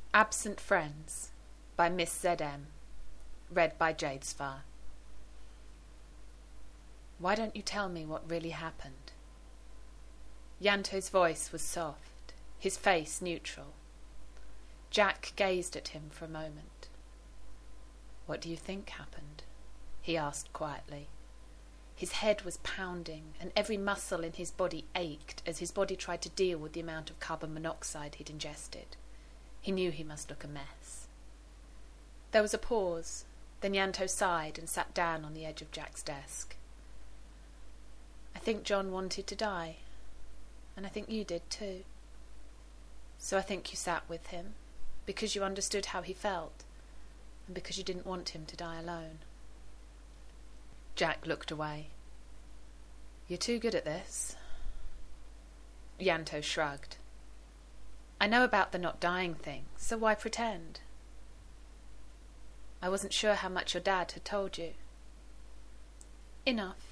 Absent Friends by Miss Z.M. Read by Jadesfire. Why don't you tell me what really happened? Yanto's voice was soft, his face neutral. Jack gazed at him for a moment. What do you think happened? He asked quietly. His head was pounding, and every muscle in his body ached as his body tried to deal with the amount of carbon monoxide he'd ingested. He knew he must look a mess. There was a pause. Then Yanto sighed and sat down on the edge of Jack's desk. I think John wanted to die, and I think you did too. So I think you sat with him, because you understood how he felt, and because you didn't want him to die alone. Jack looked away. You're too good at this. Yanto shrugged. I know about the not dying thing, so why pretend? I wasn't sure how much your dad had told you. Enough.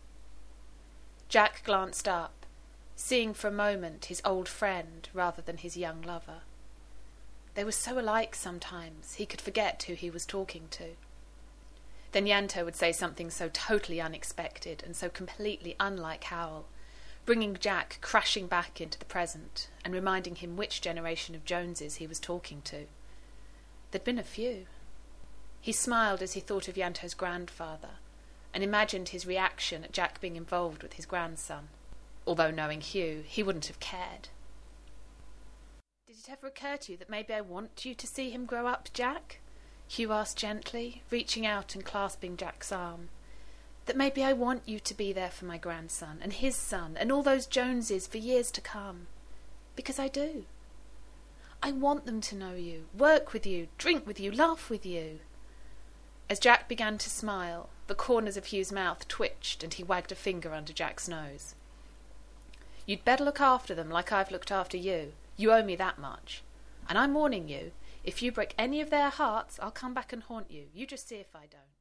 Jack glanced up, seeing for a moment his old friend rather than his young lover. They were so alike sometimes he could forget who he was talking to. Then Yanto would say something so totally unexpected and so completely unlike Howell, bringing Jack crashing back into the present and reminding him which generation of Joneses he was talking to. There'd been a few. He smiled as he thought of Yanto's grandfather and imagined his reaction at Jack being involved with his grandson. Although knowing Hugh, he wouldn't have cared. Did it ever occur to you that maybe I want you to see him grow up, Jack? Hugh asked gently, reaching out and clasping Jack's arm. That maybe I want you to be there for my grandson and his son and all those Joneses for years to come. Because I do. I want them to know you, work with you, drink with you, laugh with you. As Jack began to smile, the corners of Hugh's mouth twitched and he wagged a finger under Jack's nose. You'd better look after them like I've looked after you. You owe me that much. And I'm warning you, if you break any of their hearts, I'll come back and haunt you. You just see if I don't.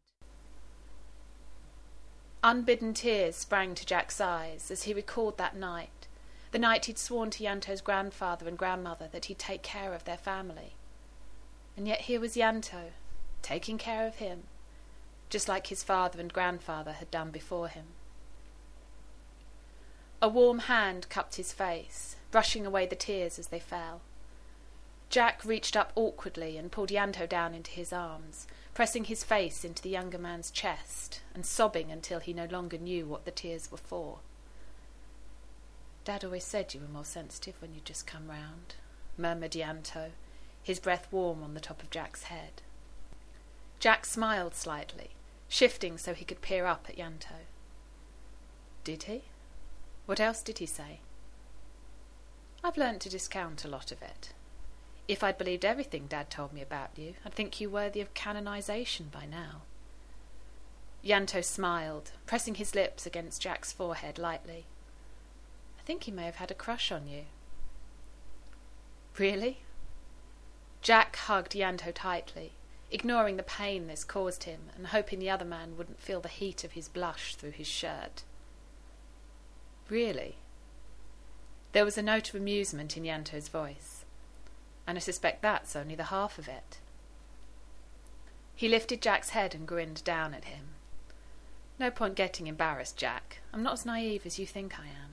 Unbidden tears sprang to Jack's eyes as he recalled that night, the night he'd sworn to Yanto's grandfather and grandmother that he'd take care of their family. And yet here was Yanto, taking care of him, just like his father and grandfather had done before him. A warm hand cupped his face, brushing away the tears as they fell. Jack reached up awkwardly and pulled Yanto down into his arms, pressing his face into the younger man's chest and sobbing until he no longer knew what the tears were for. Dad always said you were more sensitive when you just come round, murmured Yanto, his breath warm on the top of Jack's head. Jack smiled slightly, shifting so he could peer up at Yanto. Did he? What else did he say? I've learnt to discount a lot of it. If I'd believed everything Dad told me about you, I'd think you worthy of canonization by now. Yanto smiled, pressing his lips against Jack's forehead lightly. I think he may have had a crush on you. Really? Jack hugged Yanto tightly, ignoring the pain this caused him and hoping the other man wouldn't feel the heat of his blush through his shirt. Really? There was a note of amusement in Yanto's voice. And I suspect that's only the half of it. He lifted Jack's head and grinned down at him. No point getting embarrassed, Jack. I'm not as naive as you think I am.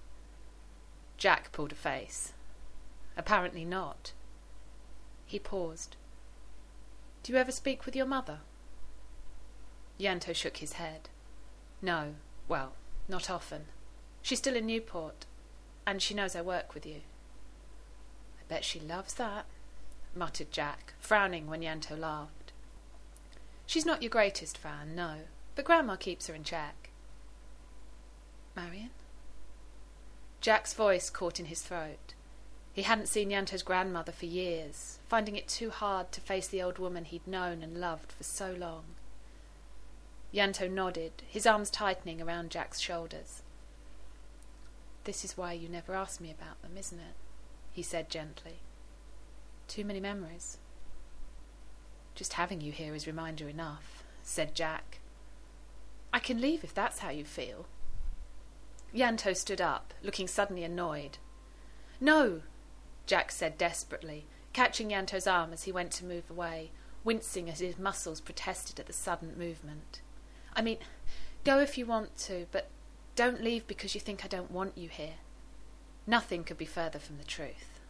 Jack pulled a face. Apparently not. He paused. Do you ever speak with your mother? Yanto shook his head. No, well, not often. She's still in Newport, and she knows I work with you. Bet she loves that, muttered Jack, frowning when Yanto laughed. She's not your greatest fan, no, but Grandma keeps her in check. Marion? Jack's voice caught in his throat. He hadn't seen Yanto's grandmother for years, finding it too hard to face the old woman he'd known and loved for so long. Yanto nodded, his arms tightening around Jack's shoulders. This is why you never asked me about them, isn't it? He said gently. Too many memories. Just having you here is reminder enough, said Jack. I can leave if that's how you feel. Yanto stood up, looking suddenly annoyed. No, Jack said desperately. catching Yanto's arm as he went to move away, wincing as his muscles protested at the sudden movement. I mean, go if you want to, but don't leave because you think I don't want you here. Nothing could be further from the truth.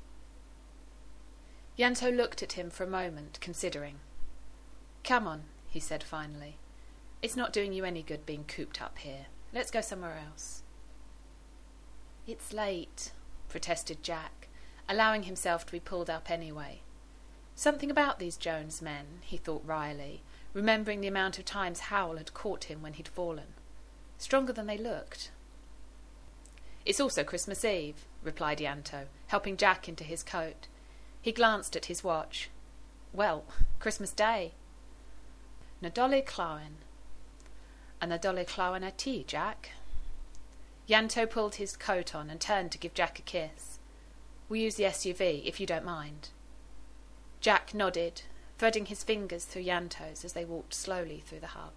Yanto looked at him for a moment, considering. Come on, he said finally. It's not doing you any good being cooped up here. Let's go somewhere else. It's late, protested Jack, allowing himself to be pulled up anyway. Something about these Jones men, he thought wryly, remembering the amount of times Howell had caught him when he'd fallen. Stronger than they looked. It's also Christmas Eve, replied Yanto, helping Jack into his coat. He glanced at his watch. Well, Christmas Day. Nadolig Llawen. A Nadolig Llawen a ti, Jack. Yanto pulled his coat on and turned to give Jack a kiss. We'll use the SUV, if you don't mind. Jack nodded, threading his fingers through Yanto's as they walked slowly through the hub.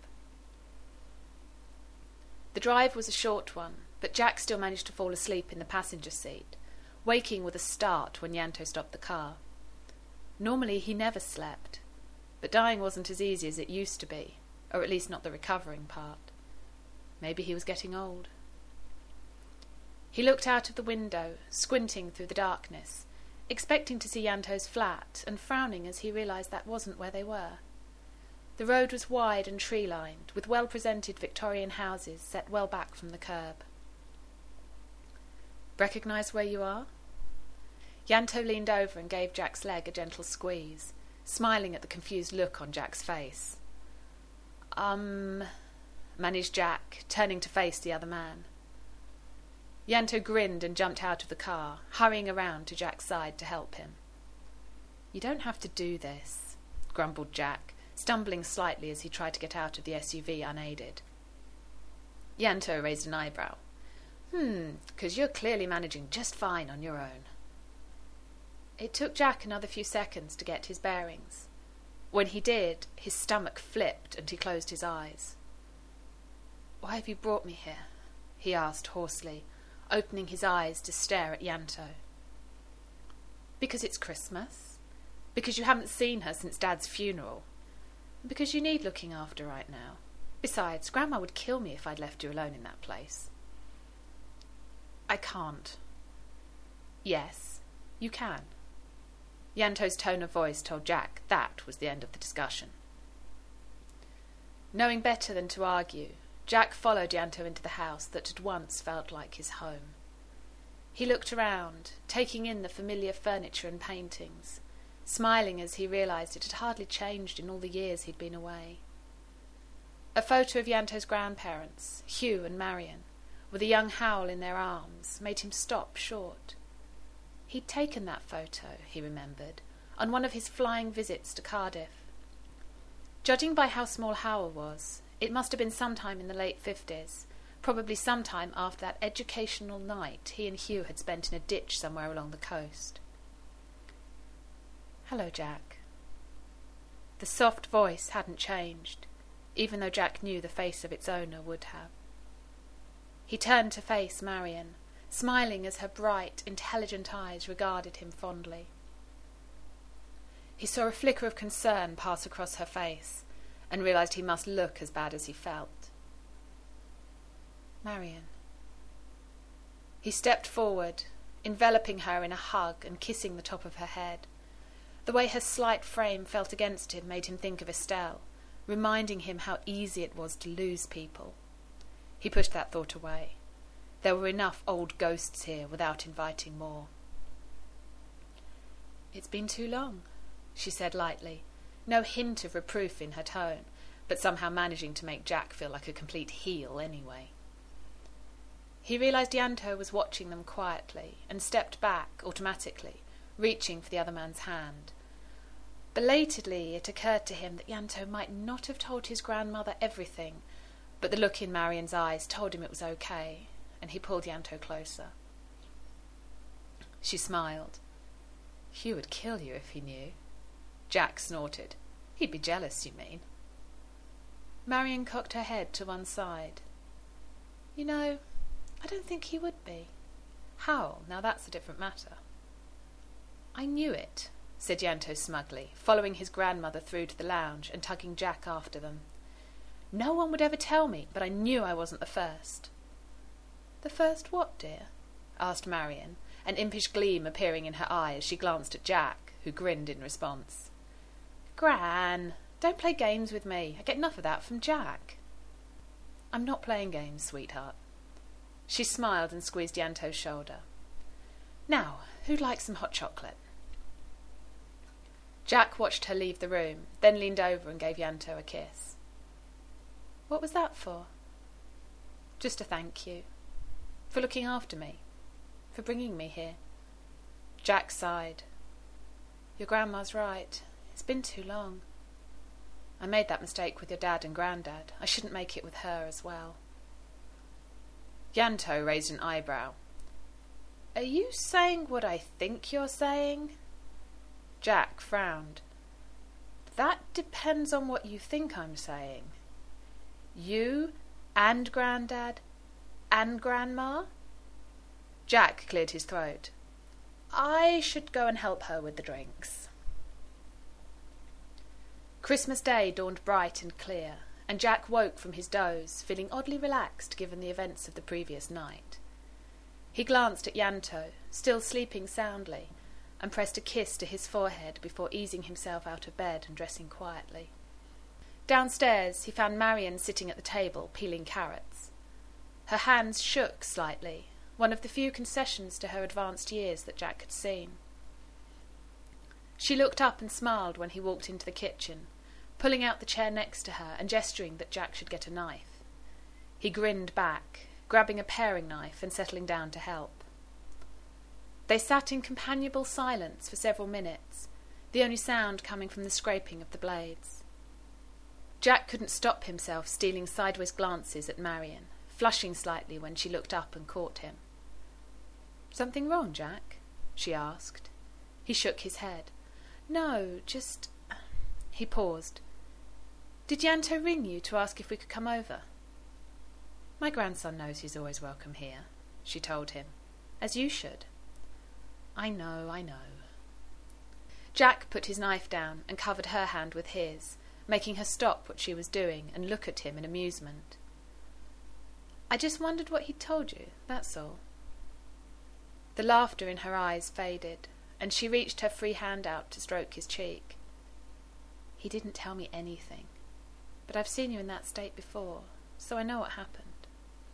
The drive was a short one, but Jack still managed to fall asleep in the passenger seat, waking with a start when Yanto stopped the car. Normally he never slept, but dying wasn't as easy as it used to be, or at least not the recovering part. Maybe he was getting old. He looked out of the window, squinting through the darkness, expecting to see Yanto's flat, and frowning as he realised that wasn't where they were. The road was wide and tree-lined, with well-presented Victorian houses set well back from the curb. Recognise where you are? Yanto leaned over and gave Jack's leg a gentle squeeze, smiling at the confused look on Jack's face. Managed Jack, turning to face the other man. Yanto grinned and jumped out of the car, hurrying around to Jack's side to help him. You don't have to do this, grumbled Jack, stumbling slightly as he tried to get out of the SUV unaided. Yanto raised an eyebrow. 'Cause you're clearly managing just fine on your own. It took Jack another few seconds to get his bearings. When he did, his stomach flipped and he closed his eyes. Why have you brought me here? He asked hoarsely, opening his eyes to stare at Yanto. Because it's Christmas. Because you haven't seen her since Dad's funeral. Because you need looking after right now. Besides, Grandma would kill me if I'd left you alone in that place. I can't. Yes, you can. Yanto's tone of voice told Jack that was the end of the discussion. Knowing better than to argue, Jack followed Yanto into the house that had once felt like his home. He looked around, taking in the familiar furniture and paintings, smiling as he realised it had hardly changed in all the years he'd been away. A photo of Yanto's grandparents, Hugh and Marion, with a young Howell in their arms, made him stop short. He'd taken that photo, he remembered, on one of his flying visits to Cardiff. Judging by how small Howell was, it must have been sometime in the late 50s, probably sometime after that educational night he and Hugh had spent in a ditch somewhere along the coast. Hello, Jack. The soft voice hadn't changed, even though Jack knew the face of its owner would have. He turned to face Marion, smiling as her bright, intelligent eyes regarded him fondly. He saw a flicker of concern pass across her face, and realised he must look as bad as he felt. Marion. He stepped forward, enveloping her in a hug and kissing the top of her head. The way her slight frame felt against him made him think of Estelle, reminding him how easy it was to lose people. He pushed that thought away. There were enough old ghosts here without inviting more. It's been too long, she said lightly, no hint of reproof in her tone, but somehow managing to make Jack feel like a complete heel anyway. He realised Yanto was watching them quietly and stepped back automatically, reaching for the other man's hand. Belatedly, it occurred to him that Yanto might not have told his grandmother everything, but the look in Marion's eyes told him it was okay, and he pulled Yanto closer. She smiled. Hugh would kill you if he knew. Jack snorted. He'd be jealous, you mean? Marion cocked her head to one side. You know, I don't think he would be. Howell, now that's a different matter. I knew it, said Yanto smugly, following his grandmother through to the lounge and tugging Jack after them. "No one would ever tell me, but I knew I wasn't the first." "The first what, dear?" asked Marion, an impish gleam appearing in her eye as she glanced at Jack, who grinned in response. "Gran, don't play games with me. I get enough of that from Jack." "I'm not playing games, sweetheart." She smiled and squeezed Yanto's shoulder. "Now, who'd like some hot chocolate?" Jack watched her leave the room, then leaned over and gave Yanto a kiss. "What was that for?" "Just a thank you. For looking after me. For bringing me here." Jack sighed. "Your grandma's right. It's been too long. I made that mistake with your dad and granddad. I shouldn't make it with her as well." Yanto raised an eyebrow. "Are you saying what I think you're saying?" Jack frowned. "That depends on what you think I'm saying. You and Grandad and Grandma?" Jack cleared his throat. "I should go and help her with the drinks." Christmas Day dawned bright and clear, and Jack woke from his doze, feeling oddly relaxed given the events of the previous night. He glanced at Yanto, still sleeping soundly, and pressed a kiss to his forehead before easing himself out of bed and dressing quietly. Downstairs he found Marion sitting at the table, peeling carrots. Her hands shook slightly, one of the few concessions to her advanced years that Jack had seen. She looked up and smiled when he walked into the kitchen, pulling out the chair next to her and gesturing that Jack should get a knife. He grinned back, grabbing a paring knife and settling down to help. They sat in companionable silence for several minutes, the only sound coming from the scraping of the blades. Jack couldn't stop himself stealing sideways glances at Marion, flushing slightly when she looked up and caught him. "Something wrong, Jack?" she asked. He shook his head. "No, just—" He paused. "Did Yanto ring you to ask if we could come over?" "My grandson knows he's always welcome here," she told him. "As you should." I know. Jack put his knife down and covered her hand with his, making her stop what she was doing and look at him in amusement. "I just wondered what he'd told you, that's all." The laughter in her eyes faded, and she reached her free hand out to stroke his cheek. "He didn't tell me anything, but I've seen you in that state before, so I know what happened."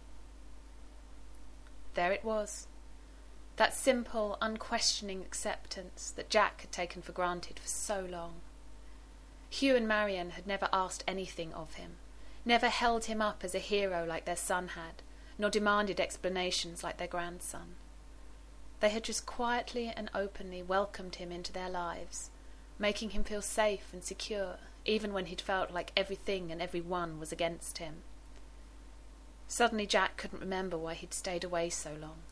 There it was. That simple, unquestioning acceptance that Jack had taken for granted for so long. Hugh and Marion had never asked anything of him, never held him up as a hero like their son had, nor demanded explanations like their grandson. They had just quietly and openly welcomed him into their lives, making him feel safe and secure, even when he'd felt like everything and everyone was against him. Suddenly Jack couldn't remember why he'd stayed away so long.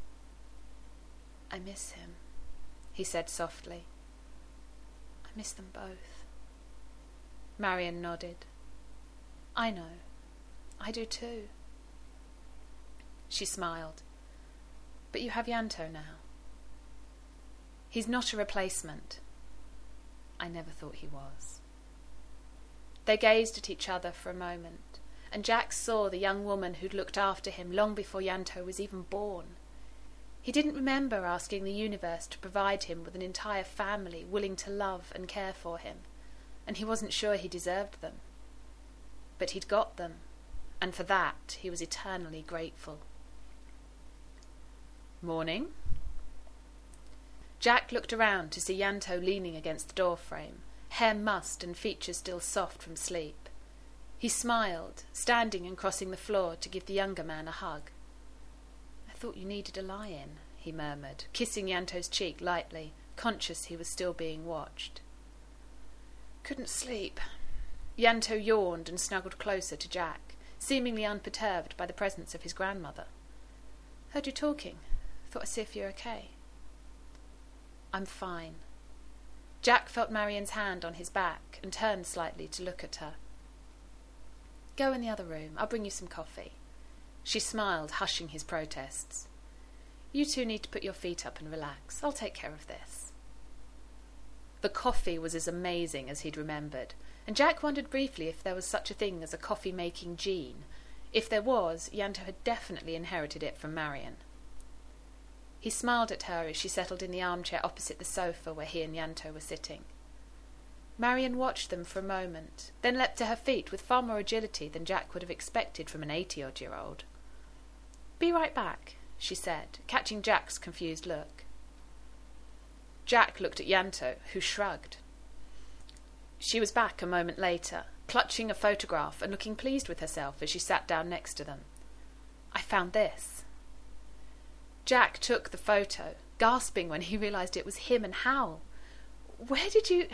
"I miss him," he said softly. "I miss them both." Marion nodded. "I know. I do too." She smiled. "But you have Yanto now." "He's not a replacement." "I never thought he was." They gazed at each other for a moment, and Jack saw the young woman who'd looked after him long before Yanto was even born. He didn't remember asking the universe to provide him with an entire family willing to love and care for him, and he wasn't sure he deserved them. But he'd got them, and for that he was eternally grateful. "Morning." Jack looked around to see Yanto leaning against the doorframe, hair mussed and features still soft from sleep. He smiled, standing and crossing the floor to give the younger man a hug. "I thought you needed a lie-in," he murmured, kissing Yanto's cheek lightly, conscious he was still being watched. "Couldn't sleep." Yanto yawned and snuggled closer to Jack, seemingly unperturbed by the presence of his grandmother. "Heard you talking. Thought I'd see if you're okay." "I'm fine." Jack felt Marian's hand on his back and turned slightly to look at her. "Go in the other room. I'll bring you some coffee." She smiled, hushing his protests. "You two need to put your feet up and relax. I'll take care of this." The coffee was as amazing as he'd remembered, and Jack wondered briefly if there was such a thing as a coffee-making gene. If there was, Ianto had definitely inherited it from Marion. He smiled at her as she settled in the armchair opposite the sofa where he and Ianto were sitting. Marion watched them for a moment, then leapt to her feet with far more agility than Jack would have expected from an 80-odd-year-old. "Be right back," she said, catching Jack's confused look. Jack looked at Ianto, who shrugged. She was back a moment later, clutching a photograph and looking pleased with herself as she sat down next to them. "I found this." Jack took the photo, gasping when he realised it was him and Howell. "Where did you—"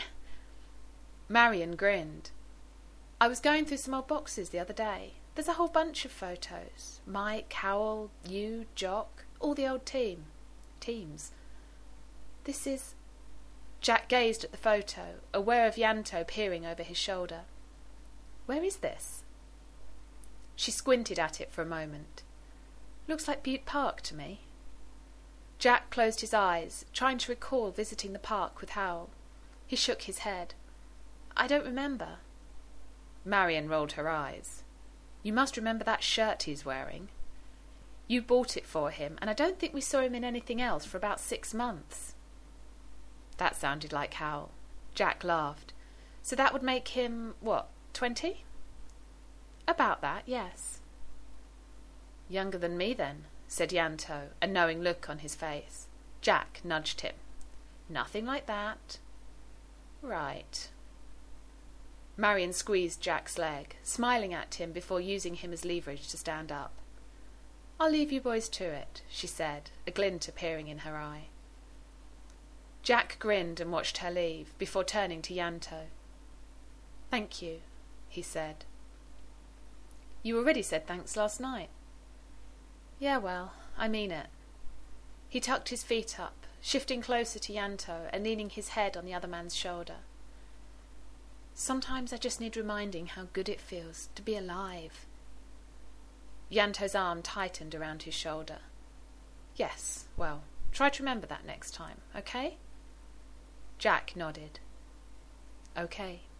Marion grinned. "I was going through some old boxes the other day. There's a whole bunch of photos. Mike, Howell, you, Jock, all the old teams. This is—" Jack gazed at the photo, aware of Ianto peering over his shoulder. "Where is this?" She squinted at it for a moment. "Looks like Butte Park to me." Jack closed his eyes, trying to recall visiting the park with Howell. He shook his head. "I don't remember." Marion rolled her eyes. "You must remember that shirt he's wearing. You bought it for him, and I don't think we saw him in anything else for about 6 months. That sounded like Howell. Jack laughed. "So that would make him, 20? "About that, yes." "Younger than me, then," said Ianto, a knowing look on his face. Jack nudged him. "Nothing like that." "Right." Marion squeezed Jack's leg, smiling at him before using him as leverage to stand up. "I'll leave you boys to it," she said, a glint appearing in her eye. Jack grinned and watched her leave, before turning to Ianto. "Thank you," he said. "You already said thanks last night." "Yeah, well, I mean it." He tucked his feet up, shifting closer to Ianto and leaning his head on the other man's shoulder. "Sometimes I just need reminding how good it feels to be alive." Ianto's arm tightened around his shoulder. "Yes, well, try to remember that next time, okay?" Jack nodded. "Okay."